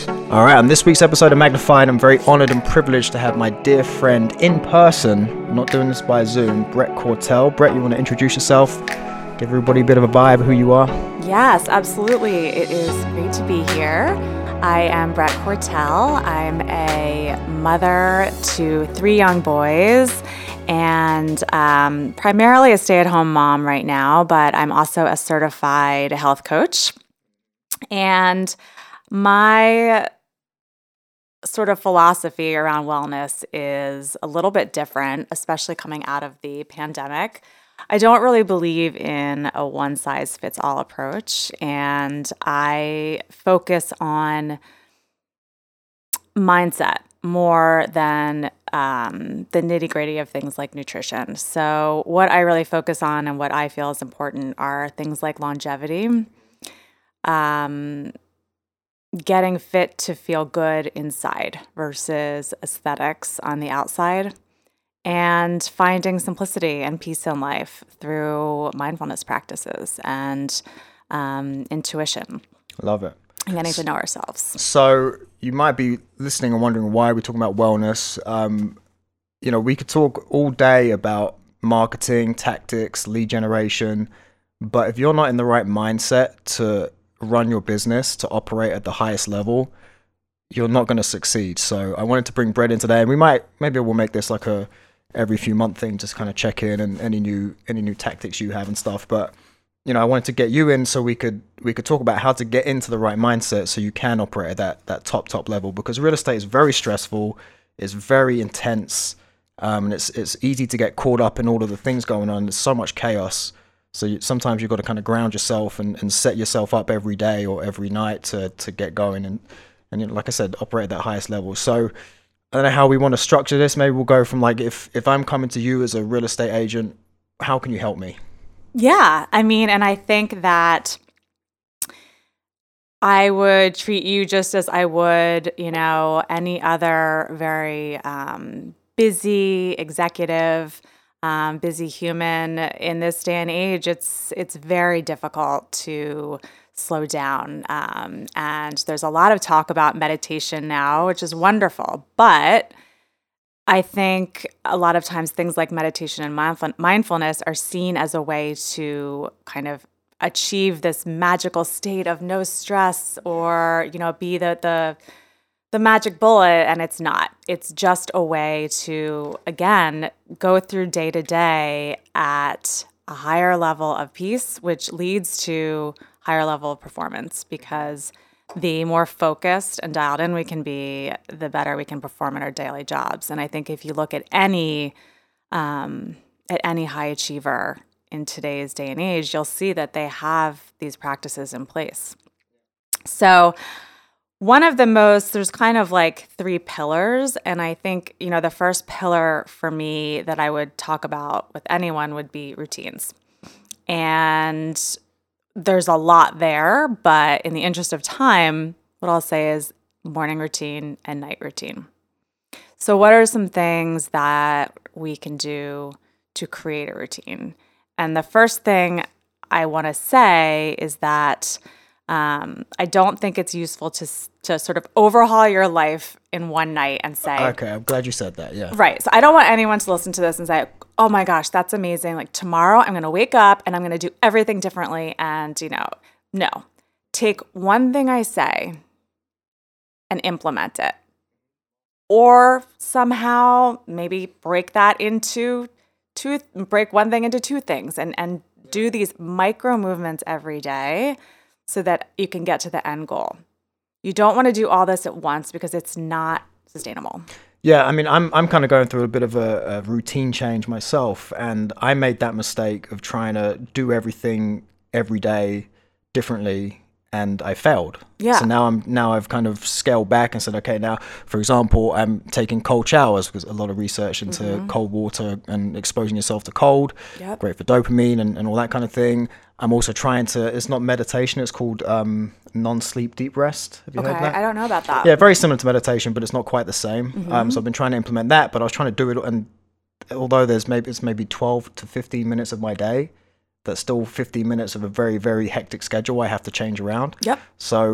All right, on this week's episode of Magnified, I'm very honored and privileged to have my dear friend in person. I'm not doing this by Zoom, Brett Cortell. Brett, you want to introduce yourself? Give everybody a bit of a vibe of who you are? Yes, absolutely. It is great to be here. I am Brett Cortell. I'm a mother to 3 young boys and primarily a stay-at-home mom right now, but I'm also a certified health coach. And my sort of philosophy around wellness is a little bit different, especially coming out of the pandemic. I don't really believe in a one-size-fits-all approach, and I focus on mindset more than the nitty-gritty of things like nutrition. So what I really focus on and what I feel is important are things like longevity, getting fit to feel good inside versus aesthetics on the outside, and finding simplicity and peace in life through mindfulness practices and intuition. Love it. And getting to know ourselves. So you might be listening and wondering why we're talking about wellness. We could talk all day about marketing, tactics, lead generation, but if you're not in the right mindset to run your business, to operate at the highest level, you're not going to succeed. So I wanted to bring Brett in today, and maybe we'll make this like a every few month thing, just kind of check in and any new tactics you have and stuff. But I wanted to get you in so we could talk about how to get into the right mindset so you can operate at that top level, because real estate is very stressful, it's very intense, and it's easy to get caught up in all of the things going on. There's so much chaos. So sometimes you've got to kind of ground yourself and set yourself up every day or every night to get going and like I said, operate at that highest level. So I don't know how we want to structure this. Maybe we'll go from like, if I'm coming to you as a real estate agent, how can you help me? Yeah, and I think that I would treat you just as I would, any other very busy executive, busy human. In this day and age, it's very difficult to slow down. And there's a lot of talk about meditation now, which is wonderful. But I think a lot of times things like meditation and mindfulness are seen as a way to kind of achieve this magical state of no stress or, be the magic bullet, and it's not. It's just a way to, again, go through day to day at a higher level of peace, which leads to higher level of performance, because the more focused and dialed in we can be, the better we can perform in our daily jobs. And I think if you look at any high achiever in today's day and age, you'll see that they have these practices in place. So there's kind of like 3 pillars. And I think, the first pillar for me that I would talk about with anyone would be routines. And there's a lot there, but in the interest of time, what I'll say is morning routine and night routine. So what are some things that we can do to create a routine? And the first thing I want to say is that I don't think it's useful to sort of overhaul your life in one night and say... Okay, I'm glad you said that, yeah. Right. So I don't want anyone to listen to this and say, oh my gosh, that's amazing. Like tomorrow I'm going to wake up and I'm going to do everything differently. And, no. Take one thing I say and implement it. Or somehow maybe break one thing into 2 things and do these micro movements every day so that you can get to the end goal. You don't want to do all this at once because it's not sustainable. Yeah, I'm kind of going through a bit of a routine change myself, and I made that mistake of trying to do everything every day differently, and I failed. Yeah. So now I've kind of scaled back and said, okay, now, for example, I'm taking cold showers, because a lot of research into cold water and exposing yourself to cold, great for dopamine and all that kind of thing. I'm also trying to, it's not meditation, it's called non-sleep deep rest. Have you heard that? I don't know about that. Yeah, very similar to meditation, but it's not quite the same. So I've been trying to implement that, but I was trying to do it, and although it's maybe 12 to 15 minutes of my day, that's still 15 minutes of a very, very hectic schedule I have to change around. Yep. So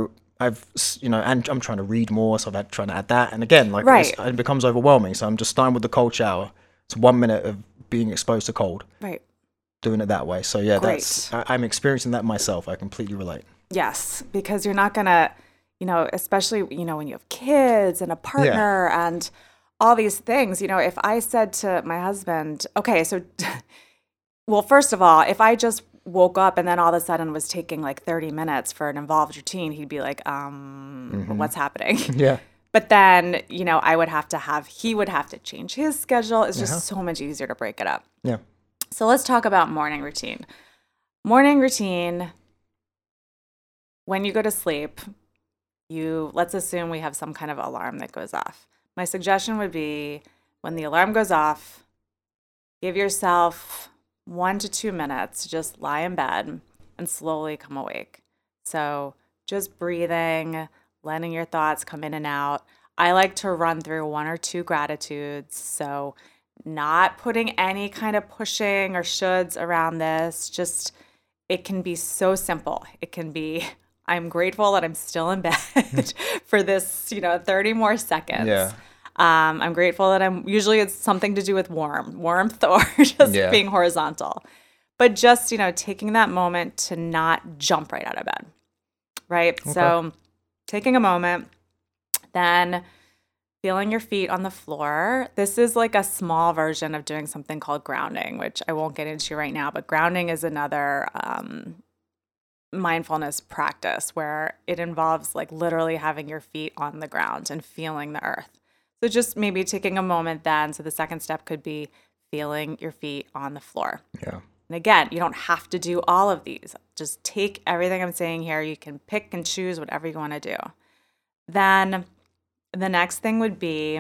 and I'm trying to read more, so I'm trying to add that. And again, like Right. it becomes overwhelming. So I'm just starting with the cold shower. It's 1 minute of being exposed to cold, Right. doing it that way. So yeah, Great. I'm experiencing that myself. I completely relate. Yes, because you're not gonna, especially, when you have kids and a partner and all these things, if I said to my husband, okay, so, well, first of all, if I just woke up and then all of a sudden was taking like 30 minutes for an involved routine, he'd be like, what's happening? Yeah. But then, he would have to change his schedule. It's just so much easier to break it up. Yeah. So let's talk about morning routine. Morning routine, when you go to sleep, let's assume we have some kind of alarm that goes off. My suggestion would be when the alarm goes off, give yourself 1 to 2 minutes to just lie in bed and slowly come awake. So just breathing, letting your thoughts come in and out. I like to run through 1 or 2 gratitudes. So not putting any kind of pushing or shoulds around this. Just, it can be so simple. It can be, I'm grateful that I'm still in bed for this, 30 more seconds. Yeah. I'm grateful that usually it's something to do with warmth or just being horizontal. But just, taking that moment to not jump right out of bed, right? Okay. So taking a moment, then feeling your feet on the floor. This is like a small version of doing something called grounding, which I won't get into right now, but grounding is another mindfulness practice where it involves like literally having your feet on the ground and feeling the earth. So just maybe taking a moment then. So the second step could be feeling your feet on the floor. Yeah. And again, you don't have to do all of these. Just take everything I'm saying here. You can pick and choose whatever you want to do. Then the next thing would be,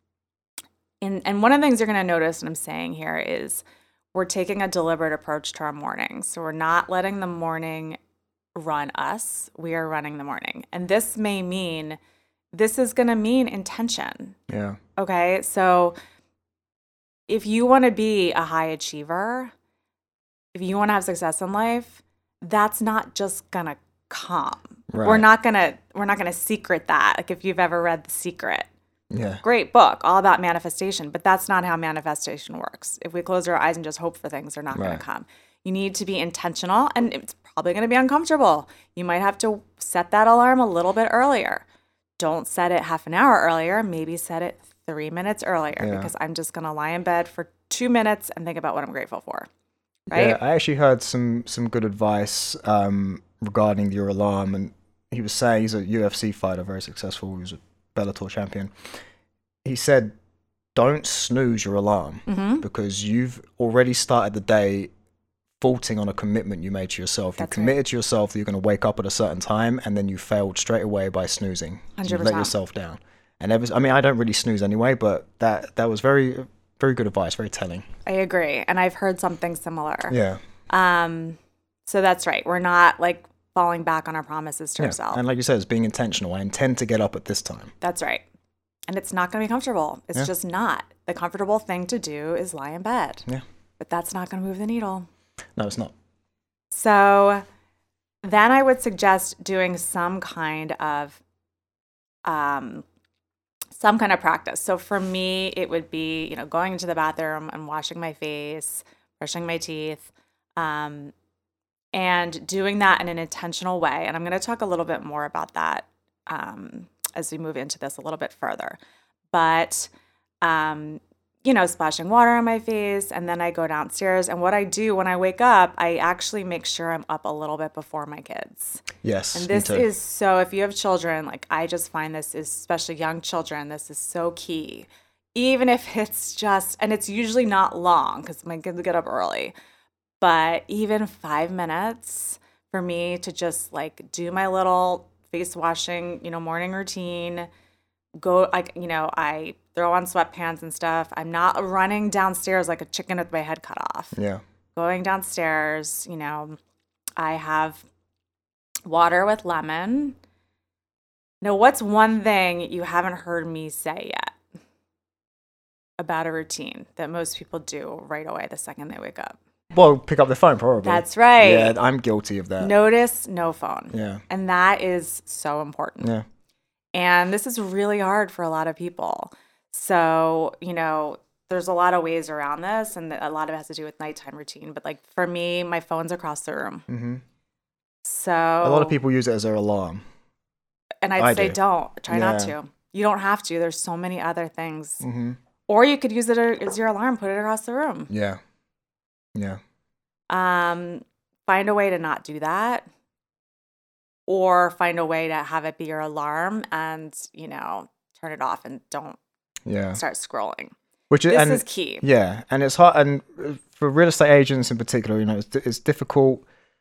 and one of the things you're going to notice what I'm saying here is we're taking a deliberate approach to our morning. So we're not letting the morning run us. We are running the morning. And this is going to mean intention. Yeah. Okay. So if you want to be a high achiever, if you want to have success in life, that's not just going to come. Right. We're not going to secret that. Like if you've ever read The Secret. Yeah. Great book, all about manifestation, but that's not how manifestation works. If we close our eyes and just hope for things, they're not going to come. You need to be intentional, and it's probably going to be uncomfortable. You might have to set that alarm a little bit earlier. Don't set it half an hour earlier. Maybe set it 3 minutes earlier because I'm just going to lie in bed for 2 minutes and think about what I'm grateful for. Right? Yeah, I actually heard some good advice regarding your alarm, and he was saying he's a UFC fighter, very successful. He was a Bellator champion. He said, "Don't snooze your alarm because you've already started the day faulting on a commitment you made to yourself. You committed to yourself that you're going to wake up at a certain time, and then you failed straight away by snoozing. 100%. You let yourself down. And I don't really snooze anyway, but that was very, very good advice, very telling. I agree, and I've heard something similar. Yeah. So that's right. We're not like falling back on our promises to ourselves. And like you said, it's being intentional. I intend to get up at this time. That's right. And it's not going to be comfortable. It's just not. The comfortable thing to do is lie in bed. Yeah. But that's not going to move the needle. No, it's not. So then I would suggest doing some kind of practice. So for me, it would be, going into the bathroom and washing my face, brushing my teeth, and doing that in an intentional way. And I'm going to talk a little bit more about that as we move into this a little bit further. But, splashing water on my face, and then I go downstairs. And what I do when I wake up, I actually make sure I'm up a little bit before my kids. Yes. And this is so, if you have children, like I just find this is, especially young children, this is so key. Even if it's just, and it's usually not long because my kids get up early, but even 5 minutes for me to just like do my little face washing, morning routine, I throw on sweatpants and stuff. I'm not running downstairs like a chicken with my head cut off. Yeah. Going downstairs, I have water with lemon. Now, what's one thing you haven't heard me say yet about a routine that most people do right away the second they wake up? Well, pick up the phone probably. That's right. Yeah, I'm guilty of that. Notice, no phone. Yeah. And that is so important. Yeah. And this is really hard for a lot of people. So, there's a lot of ways around this, and a lot of it has to do with nighttime routine. But like for me, my phone's across the room. Mm-hmm. So a lot of people use it as their alarm. And I'd say don't. Try not to. You don't have to. There's so many other things. Mm-hmm. Or you could use it as your alarm, put it across the room. Yeah. Yeah. Find a way to not do that. Or find a way to have it be your alarm and, turn it off and don't start scrolling. This is key. Yeah. And it's hard. And for real estate agents in particular, it's difficult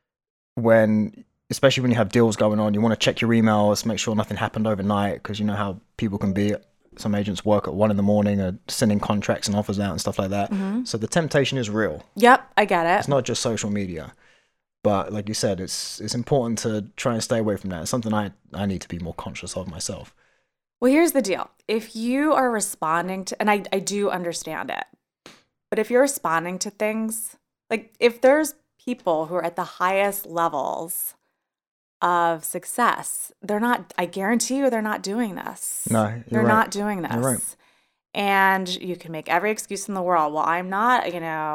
especially when you have deals going on, you want to check your emails, make sure nothing happened overnight, because you know how people can be. Some agents work at 1 a.m, are sending contracts and offers out and stuff like that. Mm-hmm. So the temptation is real. Yep, I get it. It's not just social media. But like you said, it's important to try and stay away from that. It's something I need to be more conscious of myself. Well, here's the deal. If you are responding to, and I do understand it, but if you're responding to things, like if there's people who are at the highest levels of success, I guarantee you they're not doing this. No, they're right. not doing this. You're right. And you can make every excuse in the world. Well, I'm not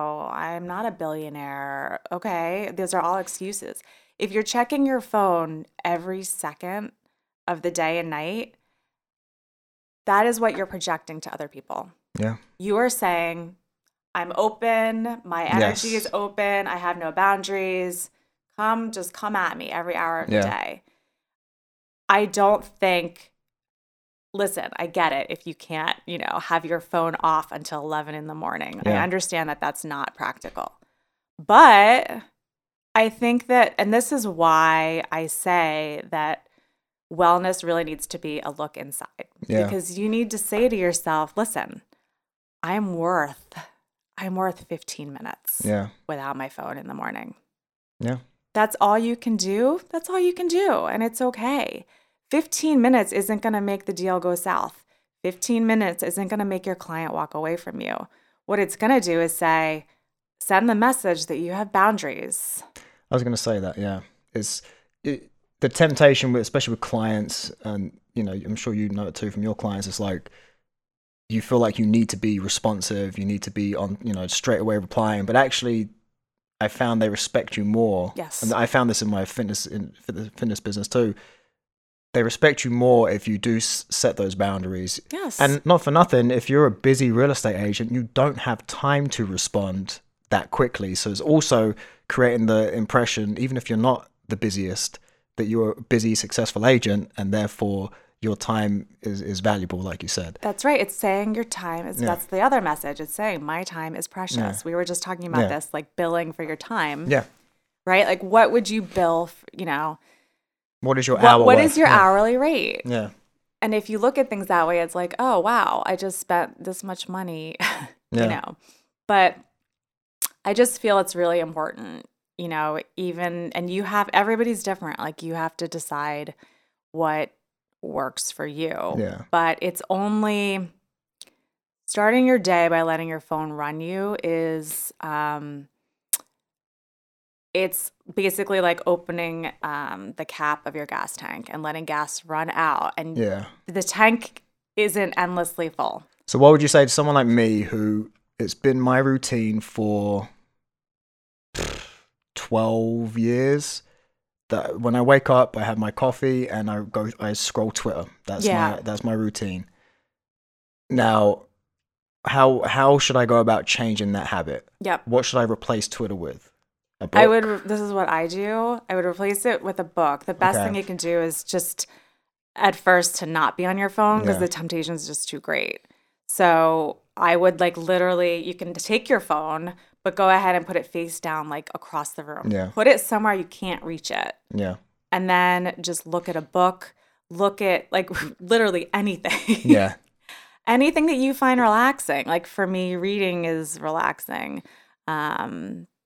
a billionaire. Okay, those are all excuses. If you're checking your phone every second of the day and night, that is what you're projecting to other people. Yeah. You are saying, I'm open, my energy is open, I have no boundaries. Just come at me every hour of the day. I don't think, listen, I get it if you can't, have your phone off until 11 in the morning. Yeah. I understand that that's not practical. But I think that, and this is why I say that wellness really needs to be a look inside. Yeah. Because you need to say to yourself, listen, I'm worth 15 minutes without my phone in the morning. Yeah. That's all you can do. That's all you can do. And it's okay. 15 minutes isn't going to make the deal go south. 15 minutes isn't going to make your client walk away from you. What it's going to do is send the message that you have boundaries. I was going to say that, yeah. The temptation, especially with clients, and, I'm sure you know it too from your clients, it's like you feel like you need to be responsive, you need to be on, straight away replying, but actually I found they respect you more. Yes. And I found this in my fitness business too. They respect you more if you do set those boundaries. Yes. And not for nothing, if you're a busy real estate agent, you don't have time to respond that quickly. So it's also creating the impression, even if you're not the busiest, that you're a busy, successful agent, and therefore your time is valuable, like you said. That's right. It's saying your time is, that's the other message. It's saying my time is precious. Yeah. We were just talking about this, like billing for your time. Yeah. Right? Like what would you bill, what is your hour What worth? is your hourly rate? Yeah. And if you look at things that way, it's like, oh, wow, I just spent this much money, But I just feel it's really important, and everybody's different. Like you have to decide what works for you. Yeah. But it's only starting your day by letting your phone run you is it's basically like opening the cap of your gas tank and letting gas run out, and the tank isn't endlessly full. So what would you say to someone like me who it's been my routine for 12 years that when I wake up, I have my coffee and I scroll Twitter. That's my routine. Now, how should I go about changing that habit? Yep. What should I replace Twitter with? A book? This is what I do. I would replace it with a book. The best thing you can do is just at first to not be on your phone because the temptation is just too great. So I would literally, you can take your phone, but go ahead and put it face down, across the room. Yeah. Put it somewhere you can't reach it. Yeah. And then just look at a book. Look at literally anything. Yeah. Anything that you find relaxing. Like for me, reading is relaxing.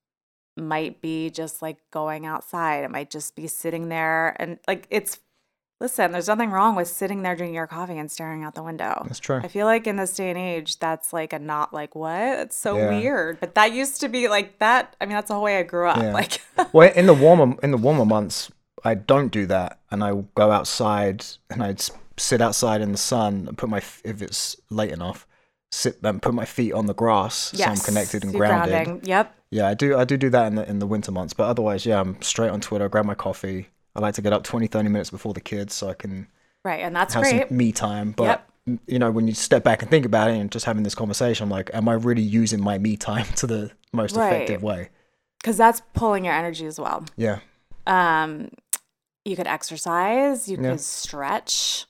Might be just going outside. It might just be sitting there, and Listen, there's nothing wrong with sitting there drinking your coffee and staring out the window. That's true. I feel like in this day and age, that's like a not like what? It's so Yeah. weird. But that used to be like that. I mean, that's the whole way I grew up. Yeah. Like, Well, in the warmer months, I don't do that, and I will go outside and I'd sit outside in the sun and if it's late enough, sit and put my feet on the grass so I'm connected and you're grounded. grounding. Yep. Yeah, I do that in the winter months, but otherwise, yeah, I'm straight on Twitter, grab my coffee. I like to get up 20-30 minutes before the kids so I can Right. And that's have great. some me time. But you know, when you step back and think about it and just having this conversation, I'm like, am I really using my me time to the most effective way? Because that's pulling your energy as well. Yeah. You could exercise, you Yeah. could stretch.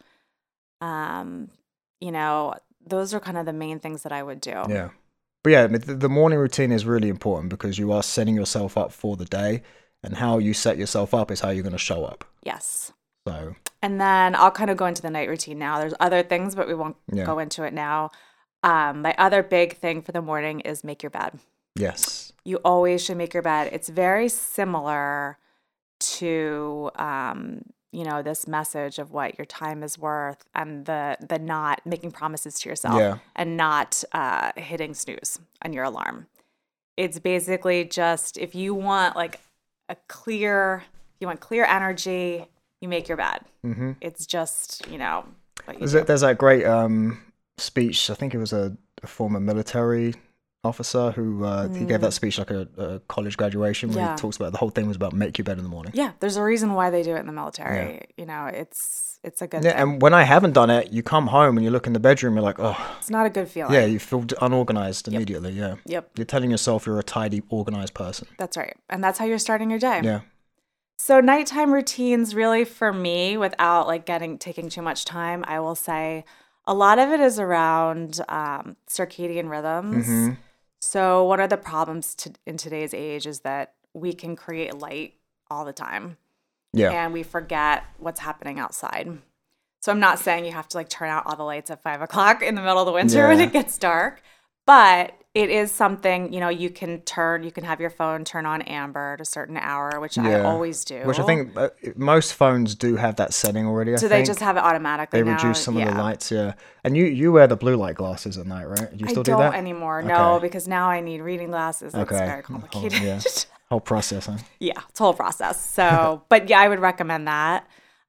You know, those are kind of the main things that I would do. Yeah. But yeah, the morning routine is really important because you are setting yourself up for the day, and how you set yourself up is how you're going to show up. Yes. So, And then I'll kind of go into the night routine now. There's other things, but we won't Yeah. go into it now. My other big thing for the morning is make your bed. yes. You always should make your bed. It's very similar to, you know, this message of what your time is worth and the not making promises to yourself Yeah. and not hitting snooze on your alarm. It's basically just if you want like clear energy, you make your bed. Mm-hmm. It's just, you know, what you do. There's that great speech. I think it was a former military officer who he gave that speech like a college graduation where Yeah. he talks about the whole thing was about make your bed in the morning. Yeah, there's a reason why they do it in the military. You know, it's a good Yeah, thing. and when I haven't done it, you come home and you look in the bedroom, you're like, oh, It's not a good feeling. yeah, you feel unorganized immediately. Yeah. Yep, You're telling yourself you're a tidy, organized person. that's right. And that's how you're starting your day. Yeah. So nighttime routines really for me, without like taking too much time, I will say a lot of it is around circadian rhythms. Mm-hmm. So one of the problems in today's age is that we can create light all the time. Yeah. And we forget what's happening outside. So I'm not saying you have to like turn out all the lights at 5 o'clock in the middle of the winter when Yeah. it gets dark, but it is something, you know, you can have your phone turn on amber at a certain hour, which I Yeah. always do. Which I think most phones do have that setting already. Do I they think just have it automatically they now? reduce some of Yeah. the lights. Yeah. And you wear the blue light glasses at night, right? Do you I still do don't that? anymore. No, Okay. because now I need reading glasses. It's Okay. very complicated. Yeah. Whole process, huh? Yeah, it's a whole process. So, but yeah, I would recommend that.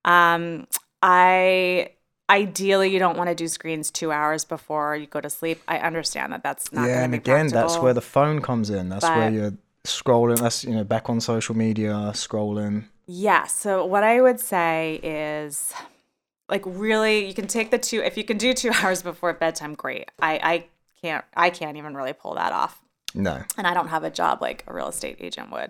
Ideally, you don't want to do screens 2 hours before you go to sleep. I understand that that's not Yeah, going and to be again, practical. that's where the phone comes in. That's where But- you're scrolling. That's back on social media, scrolling. Yeah. So what I would say is, like, really, you can take if you can do 2 hours before bedtime, great. I can't even really pull that off. No. And I don't have a job like a real estate agent would.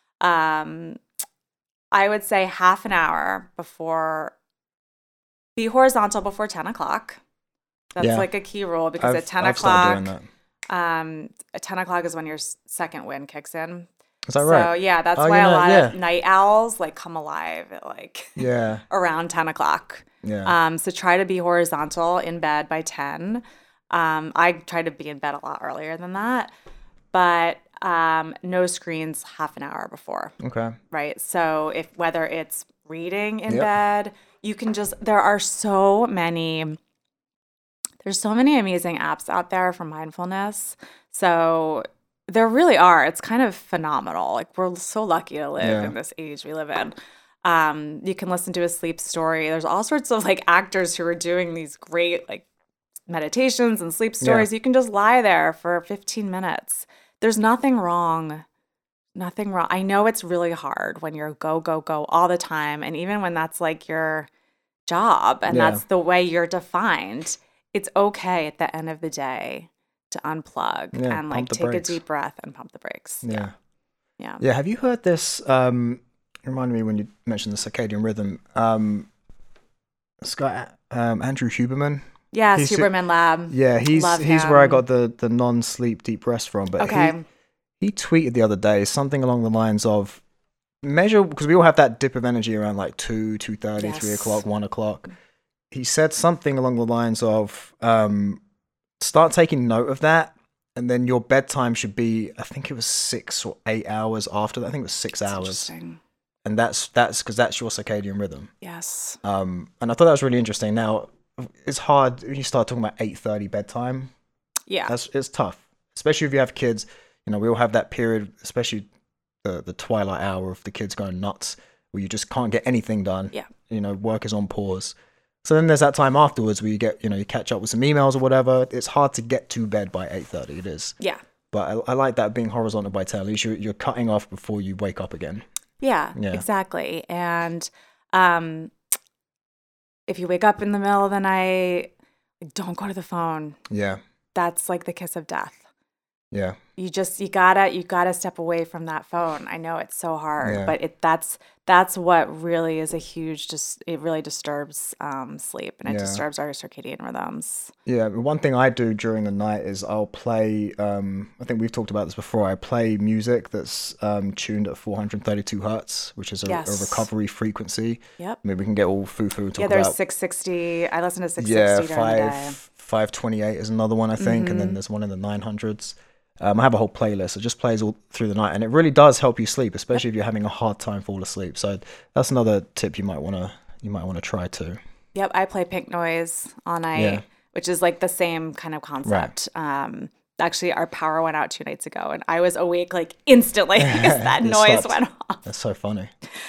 I would say half an hour before, be horizontal before 10 o'clock. That's Yeah. like a key rule because at 10 I've started o'clock, doing that. at 10 o'clock is when your second wind kicks in. Is that So right? yeah, that's Oh, why you a know, lot yeah. of night owls like come alive at like Yeah. around 10 o'clock. Yeah. So try to be horizontal in bed by 10. I try to be in bed a lot earlier than that, but no screens half an hour before, Okay. right? So whether it's reading in Yep. bed, you can there's so many amazing apps out there for mindfulness. So there really are. It's kind of phenomenal. Like we're so lucky to live Yeah. in this age we live in. You can listen to a sleep story. There's all sorts of like actors who are doing these great like meditations and sleep stories. You can just lie there for 15 minutes. There's nothing wrong. Nothing wrong. I know it's really hard when you're go, go, go all the time. And even when that's like your job and Yeah. that's the way you're defined, it's okay at the end of the day to unplug Yeah, and like pump the take brakes. a deep breath and pump the brakes. Yeah. Yeah. Yeah. Have you heard this? Reminded me when you mentioned the circadian rhythm. This guy, Andrew Huberman. Yeah, He's- Superman Lab. Yeah, he's Love where I him. got the non-sleep deep rest from. But Okay. he tweeted the other day something along the lines of measure, because we all have that dip of energy around like 2:30, 3 Yes. o'clock, 1 o'clock. He said something along the lines of start taking note of that, and then your bedtime should be, I think it was 6 or 8 hours after that. I think it was 6 That's hours. interesting. and that's because that's your circadian rhythm. Yes. And I thought that was really interesting. Now, it's hard when you start talking about 8:30 bedtime. Yeah. It's tough, especially if you have kids. We all have that period, especially the twilight hour of the kids going nuts, where you just can't get anything done. Yeah. Work is on pause. So then there's that time afterwards where you get, you catch up with some emails or whatever. It's hard to get to bed by 8:30. It is. Yeah. But I like that being horizontal by 10. At least you're cutting off before you wake up again. Yeah, Yeah. exactly. And if you wake up in the middle of the night, don't go to the phone. Yeah. That's like the kiss of death. Yeah. You gotta step away from that phone. I know it's so hard, Yeah. but that's what really is a huge it really disturbs sleep, and it Yeah. disturbs our circadian rhythms. Yeah, one thing I do during the night is I'll play. I think we've talked about this before. I play music that's tuned at 432 hertz, which is a Yes. recovery frequency. Yep. Maybe we can get all foo-foo and talk Yeah, there's about. 660. I listen to Yeah, 660 during the day. 528 is another one I think, and then there's one in the 900s. I have a whole playlist. It just plays all through the night, and it really does help you sleep, especially if you're having a hard time fall asleep. So that's another tip you might wanna try too. Yep, I play pink noise all night, Yeah. which is like the same kind of concept. Actually, our power went out 2 nights ago, and I was awake like instantly because that It noise stopped. went off. That's so funny.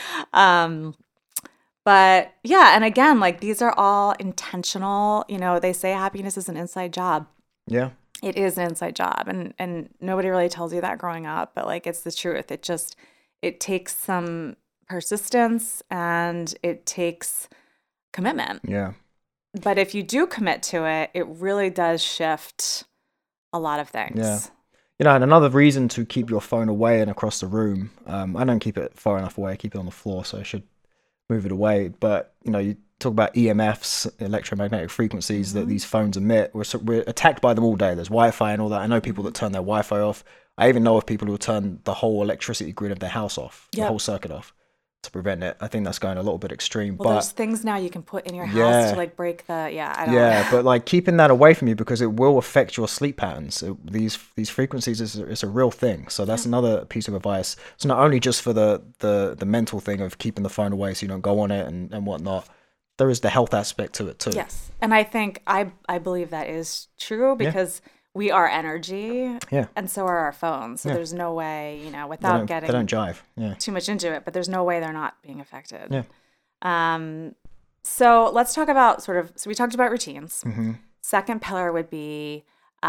But yeah, and again, like these are all intentional. They say happiness is an inside job. Yeah. It is an inside job, and nobody really tells you that growing up, but like it's the truth. It takes some persistence and it takes commitment. Yeah. But if you do commit to it, it really does shift a lot of things. Yeah. And another reason to keep your phone away and across the room. I don't keep it far enough away. I keep it on the floor, so I should move it away. But you talk about EMFs, electromagnetic frequencies that these phones emit. We're attacked by them all day. There's Wi-Fi and all that. I know people that turn their Wi-Fi off. I even know of people who turn the whole electricity grid of their house off, the Yep. whole circuit off, to prevent it. I think that's going a little bit extreme. Well, but there's things now you can put in your house Yeah. to like break I don't yeah, but like keeping that away from you because it will affect your sleep patterns. These frequencies is a real thing. So that's another piece of advice. So not only just for the mental thing of keeping the phone away so you don't go on it and whatnot, there is the health aspect to it too. Yes. And I think I believe that is true because we are energy Yeah. and so are our phones. So Yeah. there's no way, They without don't, getting they don't jive. Yeah. too much into it, but there's no way they're not being affected. Yeah. So let's talk about so we talked about routines. Mm-hmm. Second pillar would be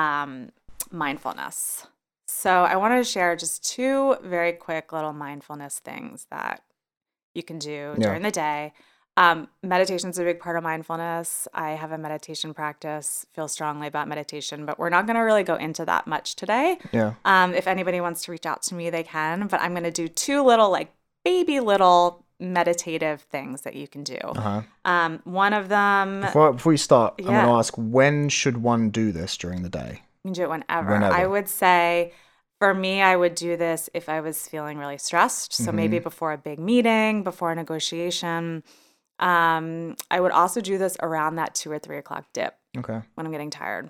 mindfulness. So I wanted to share just 2 very quick little mindfulness things that you can do Yeah. during the day. Meditation is a big part of mindfulness. I have a meditation practice, feel strongly about meditation, but we're not going to really go into that much today. Yeah. If anybody wants to reach out to me, they can, but I'm going to do 2 little like baby little meditative things that you can do. Uh-huh. One of them, Before you start, I'm Yeah. going to ask, when should one do this during the day? you can do it whenever. Whenever. I would say for me, I would do this if I was feeling really stressed. So maybe before a big meeting, before a negotiation. I would also do this around that 2 or 3 o'clock dip Okay. when I'm getting tired.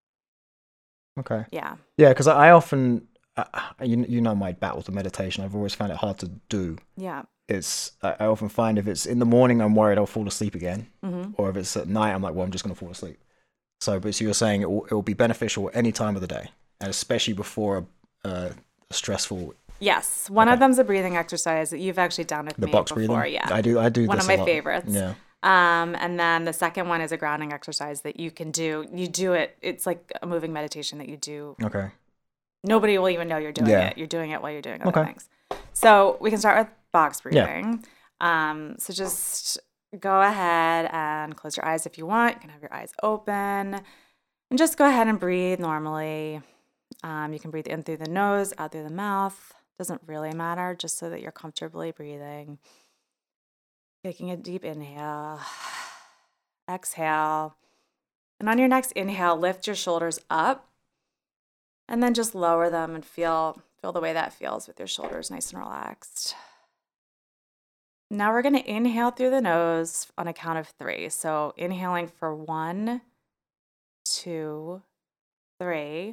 Okay. Yeah. Yeah, because I often, you know my battles with meditation. I've always found it hard to do. Yeah. I often find if it's in the morning, I'm worried I'll fall asleep again, Mm-hmm. or if it's at night, I'm like, well, I'm just gonna fall asleep. So you're saying it will be beneficial any time of the day, and especially before a stressful. Yes. One of them's a breathing exercise that you've actually done with The me box before. breathing. Yeah. I do. One this of a my lot. favorites. Yeah. And then the second one is a grounding exercise that you can do. You do it. It's like a moving meditation that you do. Okay. Nobody will even know you're doing Yeah. it. You're doing it while you're doing other Okay. things. So we can start with box Yeah. breathing. So just go ahead and close your eyes if you want. You can have your eyes open and just go ahead and breathe normally. You can breathe in through the nose, out through the mouth. Doesn't really matter, just so that you're comfortably breathing. Taking a deep inhale, exhale. And on your next inhale, lift your shoulders up and then just lower them and feel the way that feels with your shoulders nice and relaxed. Now we're going to inhale through the nose on a count of 3. So inhaling for 1, 2, 3.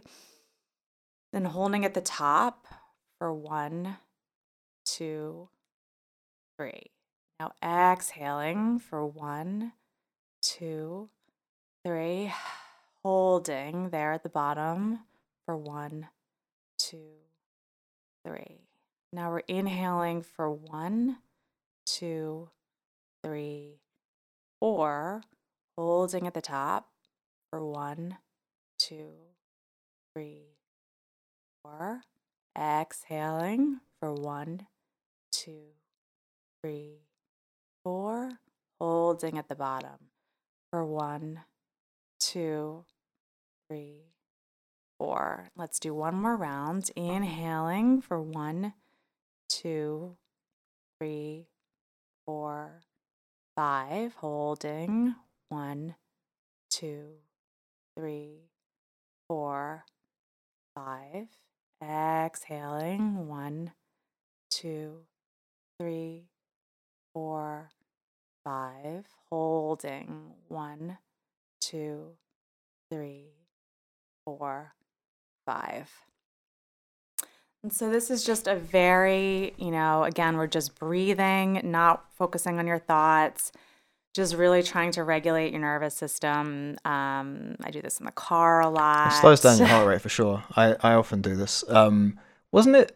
Then holding at the top for 1, 2, 3. Now exhaling for 1, 2, 3. Holding there at the bottom for 1, 2, 3. Now we're inhaling for 1, 2, 3, 4. Holding at the top for 1, 2, 3, 4. Exhaling for 1, 2, 3, 4. Holding at the bottom for 1, 2, 3, 4. Let's do one more round. Inhaling for 1, 2, 3, 4, 5. Holding 1, 2, 3, 4, 5. Exhaling 1, 2, 3, 4, 5. Holding 1, 2, 3, 4, 5. And so this is just a very, again, we're just breathing, not focusing on your thoughts, just really trying to regulate your nervous system. I do this in the car a lot. It slows down your heart rate for sure. I often do this. Wasn't it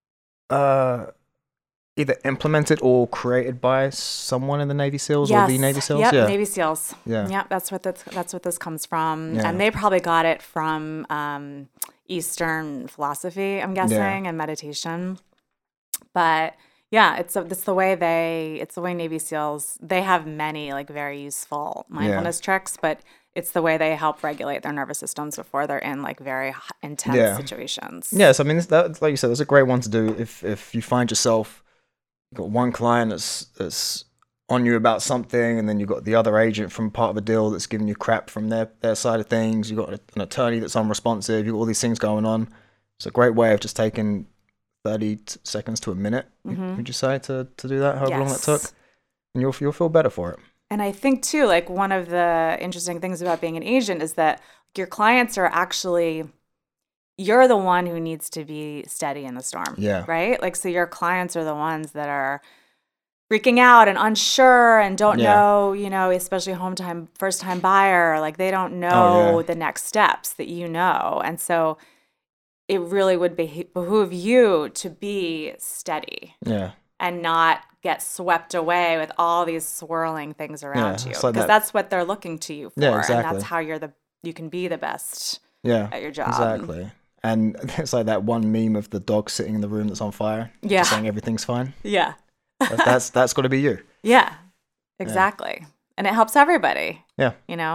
either implemented or created by someone in the Navy SEALs or the Navy SEALs? Yep, Yeah. Navy SEALs. Yeah. Yep, that's what this comes from. Yeah. And they probably got it from Eastern philosophy, I'm guessing, and meditation. But yeah, it's the way Navy SEALs, they have many like very useful mindfulness tricks, but it's the way they help regulate their nervous systems before they're in like very intense situations. Yes, I mean that, like you said, that's a great one to do if you find yourself, you've got one client that's on you about something, and then you've got the other agent from part of a deal that's giving you crap from their side of things. You've got an attorney that's unresponsive. You've got all these things going on. It's a great way of just taking 30 seconds to a minute, would you say, to do that, however long that took? And you'll feel better for it. And I think, too, like one of the interesting things about being an agent is that your clients are actually, you're the one who needs to be steady in the storm. Yeah. Right? Like, so your clients are the ones that are freaking out and unsure and don't know, especially first time buyer, like they don't know the next steps that you know. And so it really would behoove you to be steady. Yeah. And not get swept away with all these swirling things around you. Because that's what they're looking to you for. Yeah, exactly. And that's how you can be the best at your job. Exactly. And it's like that one meme of the dog sitting in the room that's on fire, just saying everything's fine. Yeah. That's got to be you. Yeah, exactly. And it helps everybody. Yeah.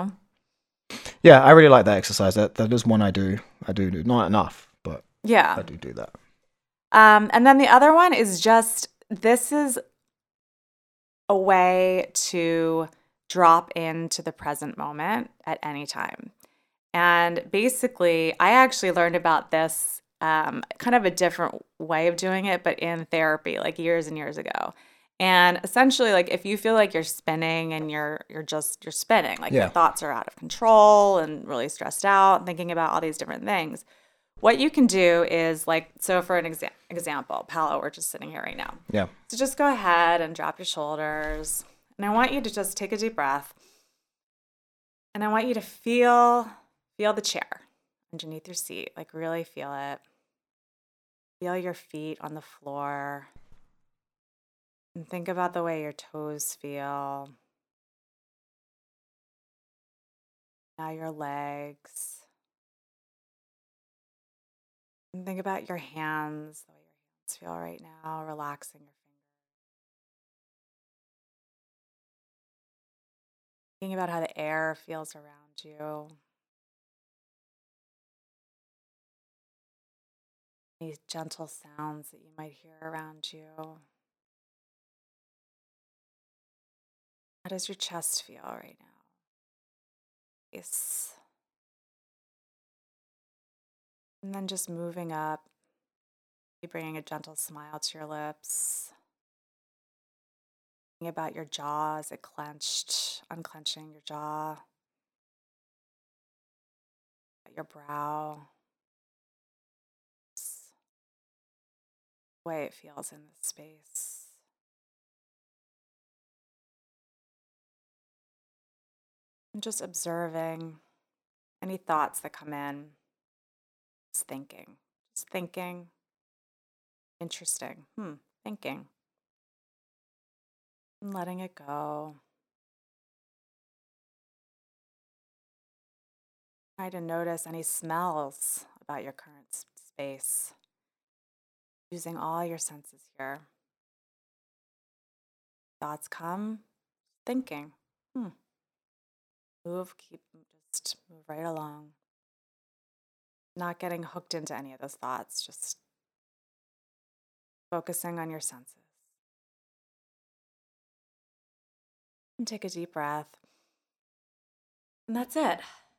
Yeah, I really like that exercise. That is one I do. Not enough, but I do that. And then the other one is just, this is a way to drop into the present moment at any time. And basically, I actually learned about this kind of a different way of doing it, but in therapy, like years and years ago. And essentially, like if you feel like you're spinning and you're spinning, like your thoughts are out of control and really stressed out and thinking about all these different things, what you can do is like, so for an example, Paolo, we're just sitting here right now. Yeah. So just go ahead and drop your shoulders. And I want you to just take a deep breath. And I want you to feel the chair underneath your seat, like really feel it. Feel your feet on the floor. And think about the way your toes feel. Now your legs. And think about your hands, the way your hands feel right now, relaxing your fingers. Thinking about how the air feels around you. These gentle sounds that you might hear around you. How does your chest feel right now? Yes. And then just moving up, bringing a gentle smile to your lips. Thinking about your jaw, is it clenched? Unclenching your jaw. Your brow. The way it feels in this space. And just observing any thoughts that come in. Just thinking. Just thinking. Interesting. Thinking. And letting it go. Try to notice any smells about your current space. Using all your senses here. Thoughts come. Thinking. Just move right along. Not getting hooked into any of those thoughts, just focusing on your senses. And take a deep breath. And that's it.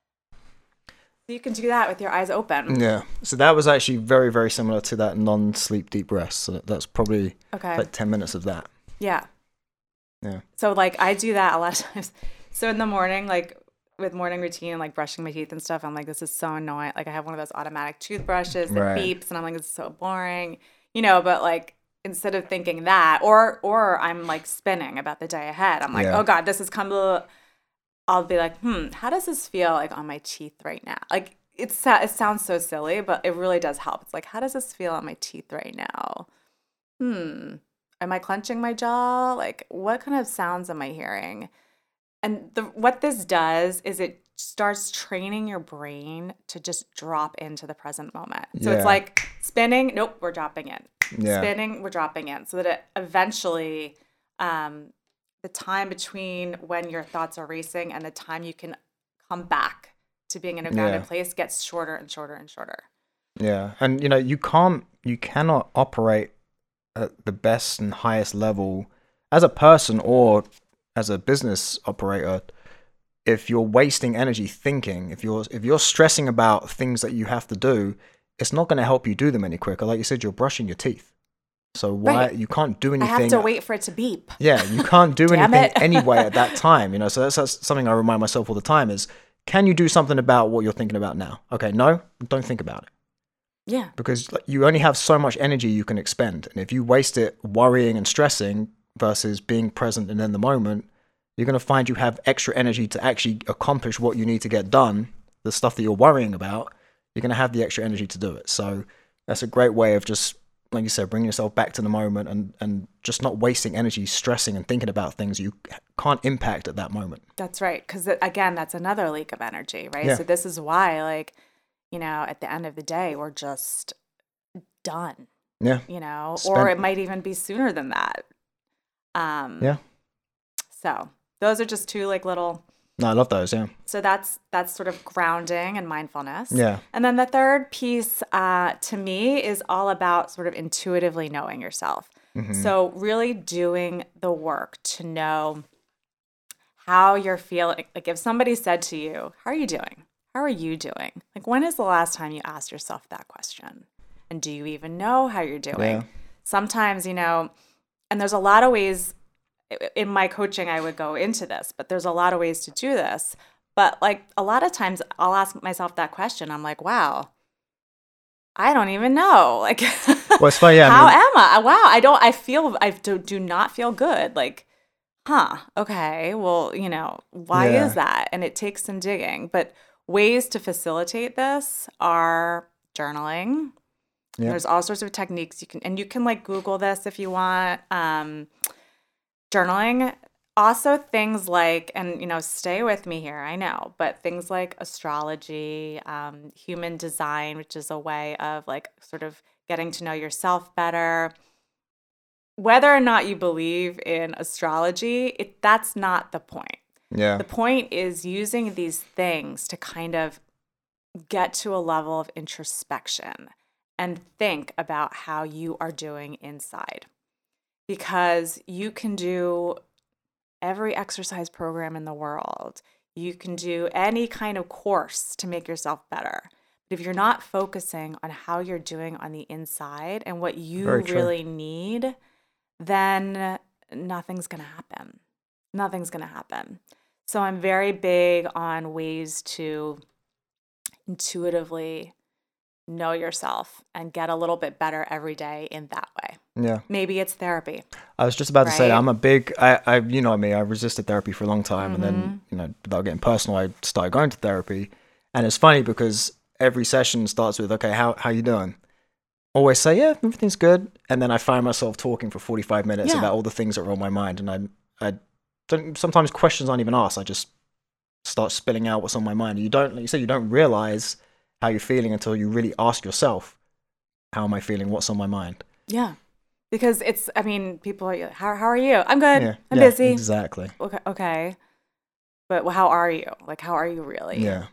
So you can do that with your eyes open. Yeah. So that was actually very, very similar to that non-sleep deep rest. So that's probably like 10 minutes of that. Yeah. Yeah. So like I do that a lot of times. So in the morning, like with morning routine, like brushing my teeth and stuff, I'm like, this is so annoying. Like I have one of those automatic toothbrushes that beeps and I'm like, this is so boring, but like instead of thinking that, or I'm like spinning about the day ahead. I'm like, oh God, this is coming. I'll be like, how does this feel like on my teeth right now? Like it sounds so silly, but it really does help. It's like, how does this feel on my teeth right now? Am I clenching my jaw? Like what kind of sounds am I hearing? And what this does is it starts training your brain to just drop into the present moment. So it's like spinning, nope, we're dropping in. Yeah. Spinning, we're dropping in. So that it eventually, the time between when your thoughts are racing and the time you can come back to being in a grounded place gets shorter and shorter and shorter. Yeah. And, you cannot operate at the best and highest level as a person or as a business operator if you're wasting energy thinking. If you're stressing about things that you have to do, it's not going to help you do them any quicker. Like you said, you're brushing your teeth. So you can't do anything. I have to wait for it to beep. Yeah, you can't do anything anyway at that time. So that's something I remind myself all the time is, can you do something about what you're thinking about now? Okay, no, don't think about it. Yeah. Because you only have so much energy you can expend. And if you waste it worrying and stressing versus being present and in the moment, you're going to find you have extra energy to actually accomplish what you need to get done, the stuff that you're worrying about. You're going to have the extra energy to do it. So that's a great way of just, like you said, bringing yourself back to the moment and just not wasting energy stressing and thinking about things you can't impact at that moment. That's right. Because again, that's another leak of energy, right? Yeah. So this is why, like, at the end of the day, we're just done. Yeah. Or it might even be sooner than that. So those are just two like little. No, I love those. Yeah. So that's sort of grounding and mindfulness. Yeah. And then the third piece to me is all about sort of intuitively knowing yourself. Mm-hmm. So really doing the work to know how you're feeling. Like if somebody said to you, how are you doing? How are you doing? Like when is the last time you asked yourself that question? And do you even know how you're doing? Yeah. Sometimes, and there's a lot of ways. In my coaching, I would go into this, but there's a lot of ways to do this. But like a lot of times I'll ask myself that question. I'm like, wow, I don't even know. Like, well, it's funny, yeah, how am I? Wow, I do not feel good. Like, okay, well, why is that? And it takes some digging. But ways to facilitate this are journaling. Yeah. There's all sorts of techniques you can like Google this if you want. Journaling, also things like, and stay with me here, I know, but things like astrology, human design, which is a way of like sort of getting to know yourself better. Whether or not you believe in astrology, that's not the point. Yeah. The point is using these things to kind of get to a level of introspection and think about how you are doing inside. Because you can do every exercise program in the world. You can do any kind of course to make yourself better. But if you're not focusing on how you're doing on the inside and what you really need, then nothing's going to happen. Nothing's going to happen. So I'm very big on ways to intuitively know yourself and get a little bit better every day in that way. Yeah. Maybe it's therapy. I was just about to say that Right? I'm a big, you know me, I resisted therapy for a long time. And then, without getting personal, I started going to therapy. And it's funny because every session starts with, okay, how you doing? Always say, yeah, everything's good. And then I find myself talking for 45 minutes Yeah. about all the things that are on my mind. And I don't, sometimes questions aren't even asked. I just start spilling out what's on my mind. You don't, like you said, you don't realize how you're feeling until you really ask yourself, how am I feeling? What's on my mind? Yeah. Because people are, how are you? I'm good. Yeah. I'm Yeah, busy. exactly. Okay. But how are you? Like, how are you really? Yeah.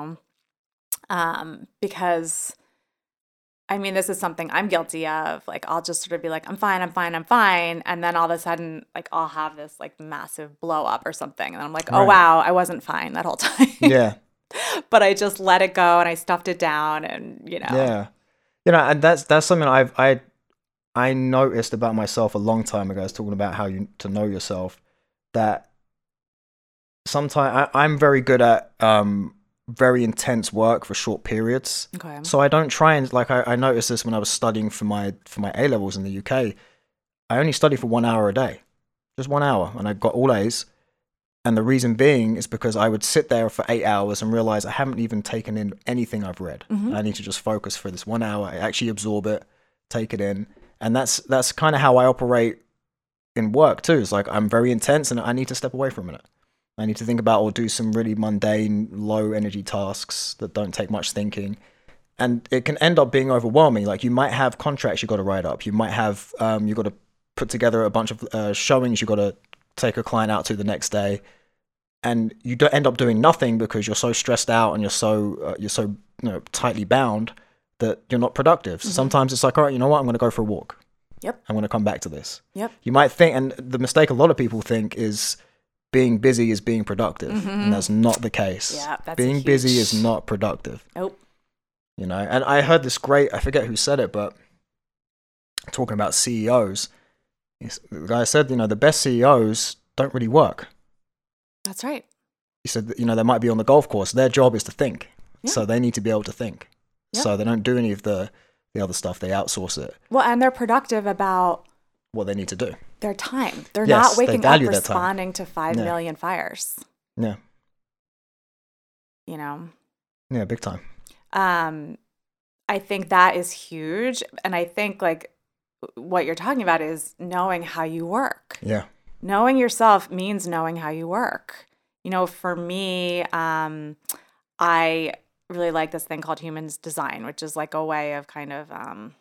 Because this is something I'm guilty of. Like, I'll just sort of be like, I'm fine. And then all of a sudden, like, I'll have this like massive blow up or something. And I'm like, oh, Right. wow, I wasn't fine that whole time. Yeah. But I just let it go and I stuffed it down and, Yeah. And that's something I noticed about myself a long time ago. I was talking about how to know yourself, that sometimes I'm very good at very intense work for short periods. Okay. So I don't try and, like, I noticed this when I was studying for my A levels in the UK. I only studied for 1 hour a day, just 1 hour, and I got all A's. And the reason being is because I would sit there for 8 hours and realize I haven't even taken in anything I've read. Mm-hmm. I need to just focus for this 1 hour. I actually absorb it, take it in. And that's kind of how I operate in work too. It's like I'm very intense and I need to step away for a minute. I need to think about or do some really mundane, low energy tasks that don't take much thinking. And it can end up being overwhelming. Like, you might have contracts you got to write up. You might have, you got to put together a bunch of showings you got to take a client out to the next day. And you don't end up doing nothing because you're so stressed out and you're so tightly bound that you're not productive. So sometimes it's like, all right, you know what? I'm going to go for a walk. Yep. I'm going to come back to this. Yep. You might think, and the mistake a lot of people think is being busy is being productive. And that's not the case. Yeah, that's being busy is not productive. Nope. And I heard this great, I forget who said it, but talking about CEOs, the guy said, the best CEOs don't really work. That's right. He said that, they might be on the golf course. Their job is to think. Yeah. So they need to be able to think. Yeah. So they don't do any of the other stuff. They outsource it. Well, and they're productive about what they need to do. Their time. They're Yes, not waking they up value their time. responding to 5 Yeah. million fires. Yeah. Yeah, big time. I think that is huge. And I think, like, what you're talking about is knowing how you work. Yeah. Knowing yourself means knowing how you work. For me, I really like this thing called humans design, which is like a way of kind of,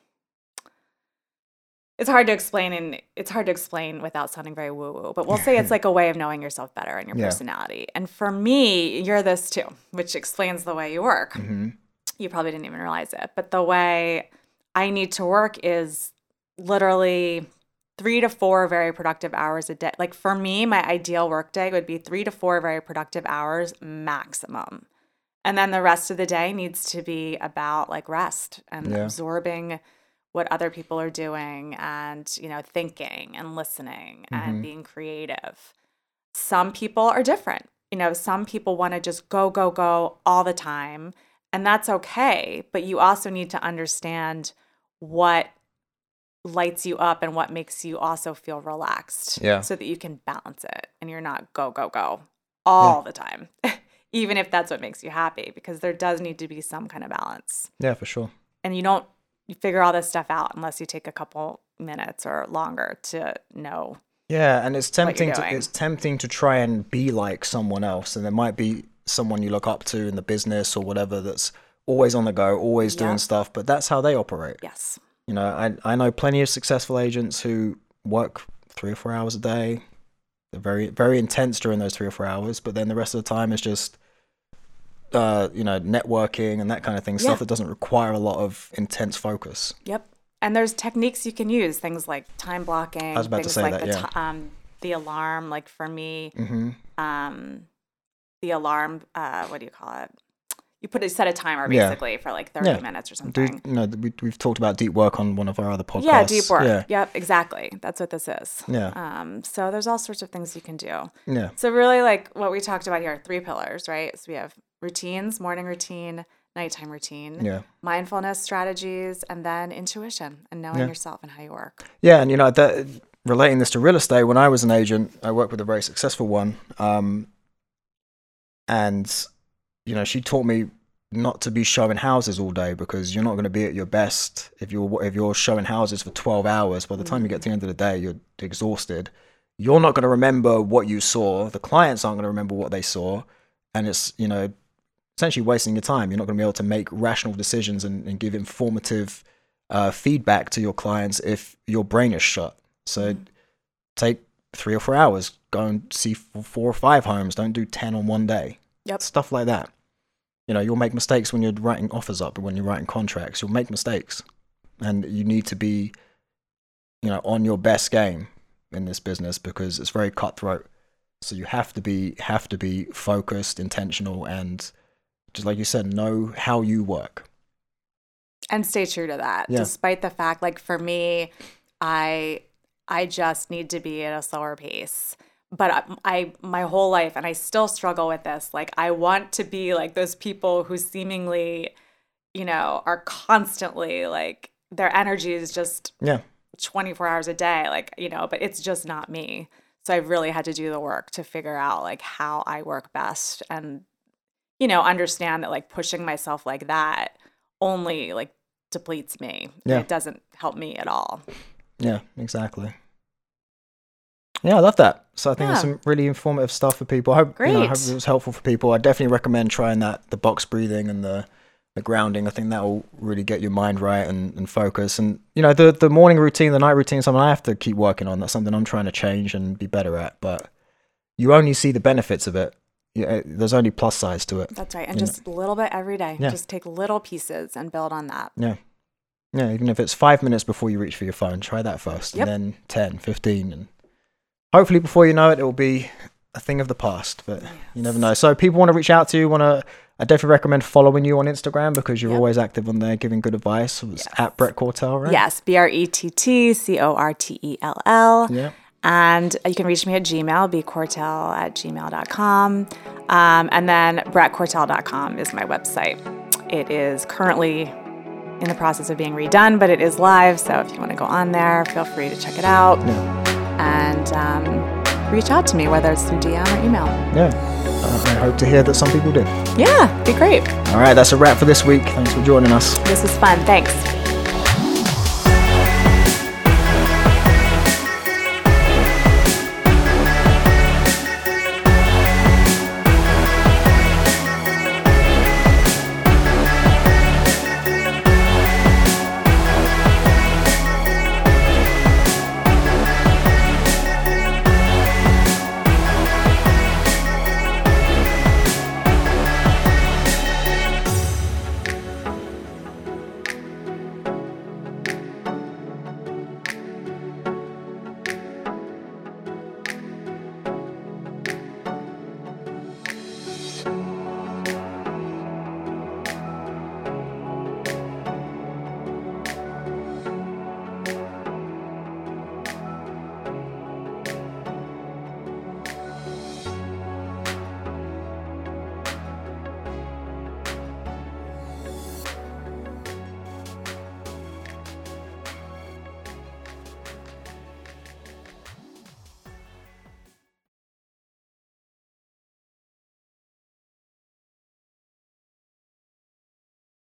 it's hard to explain without sounding very woo-woo, but we'll say it's like a way of knowing yourself better and your Yeah. personality. And for me, you're this too, which explains the way you work. Mm-hmm. You probably didn't even realize it, but the way I need to work is literally 3 to 4 very productive hours a day. Like, for me, my ideal work day would be 3 to 4 very productive hours maximum. And then the rest of the day needs to be about, like, rest and Yeah. absorbing what other people are doing and, thinking and listening and being creative. Some people are different. Some people want to just go, go, go all the time. And that's okay. But you also need to understand what lights you up and what makes you also feel relaxed. Yeah. So that you can balance it and you're not go, go, go all the time. Even if that's what makes you happy, because there does need to be some kind of balance. Yeah, for sure. And you figure all this stuff out unless you take a couple minutes or longer to know. Yeah, and it's tempting doing. to try and be like someone else, and there might be someone you look up to in the business or whatever that's always on the go, always doing stuff, but that's how they operate. Yes. I know plenty of successful agents who work 3 or 4 hours a day. They're very, very intense during those 3 or 4 hours, but then the rest of the time is just networking and that kind of thing, stuff that doesn't require a lot of intense focus. Yep. And there's techniques you can use, things like time blocking. I was about to things say like that, the alarm. Like, for me, Mm-hmm. the alarm, what do you call it? You set a timer basically for like 30 minutes or something. We've talked about deep work on one of our other podcasts. Yeah, deep work. Yeah. Yep, exactly. That's what this is. Yeah. So there's all sorts of things you can do. Yeah. So really, like, what we talked about here, 3 pillars, right? So we have routines, morning routine, nighttime routine, Yeah. mindfulness strategies, and then intuition and knowing yourself and how you work. Yeah, and that relating this to real estate, when I was an agent, I worked with a very successful one, and she taught me not to be showing houses all day, because you're not going to be at your best if you're showing houses for 12 hours. By the time you get to the end of the day, you're exhausted. You're not going to remember what you saw. The clients aren't going to remember what they saw, and it's essentially wasting your time. You're not going to be able to make rational decisions and give informative feedback to your clients if your brain is shut. So take 3 or 4 hours, go and see 4 or 5 homes. Don't do 10 on one day. Yep. Stuff like that. You'll make mistakes when you're writing offers up, and when you're writing contracts, you'll make mistakes, and you need to be, on your best game in this business, because it's very cutthroat. So you have to be focused, intentional, and just like you said, know how you work. And stay true to that, Yeah. despite the fact, like for me, I just need to be at a slower pace. But my whole life, and I still struggle with this, like I want to be like those people who seemingly, are constantly like their energy is just 24 hours a day, like, but it's just not me. So I've really had to do the work to figure out like how I work best, and, understand that like pushing myself like that only like depletes me. Yeah. It doesn't help me at all. Yeah, exactly. Yeah, I love that. So I think there's some really informative stuff for people. I hope, I hope it was helpful for people. I definitely recommend trying the box breathing and the grounding. I think that will really get your mind right and focus. And, the morning routine, the night routine is something I have to keep working on. That's something I'm trying to change and be better at. But you only see the benefits of it. There's only plus sides to it. That's right. And just a little bit every day. Yeah. Just take little pieces and build on that. Yeah. Yeah, even if it's 5 minutes before you reach for your phone, try that first. Yep. And then 10, 15, and hopefully before you know it, it will be a thing of the past, but you never know. So people want to reach out to you, I definitely recommend following you on Instagram, because you're always active on there giving good advice. It's at Brett Cortell, right? Yes, BRETTCORTELL. Yeah. And you can reach me at Gmail, bcortell@gmail.com. And then brettcortell.com is my website. It is currently in the process of being redone, but it is live. So if you want to go on there, feel free to check it out. Yeah. And reach out to me, whether it's through DM or email. Yeah. I hope to hear that some people did. Yeah, be great. All right, that's a wrap for this week. Thanks for joining us. This was fun. Thanks.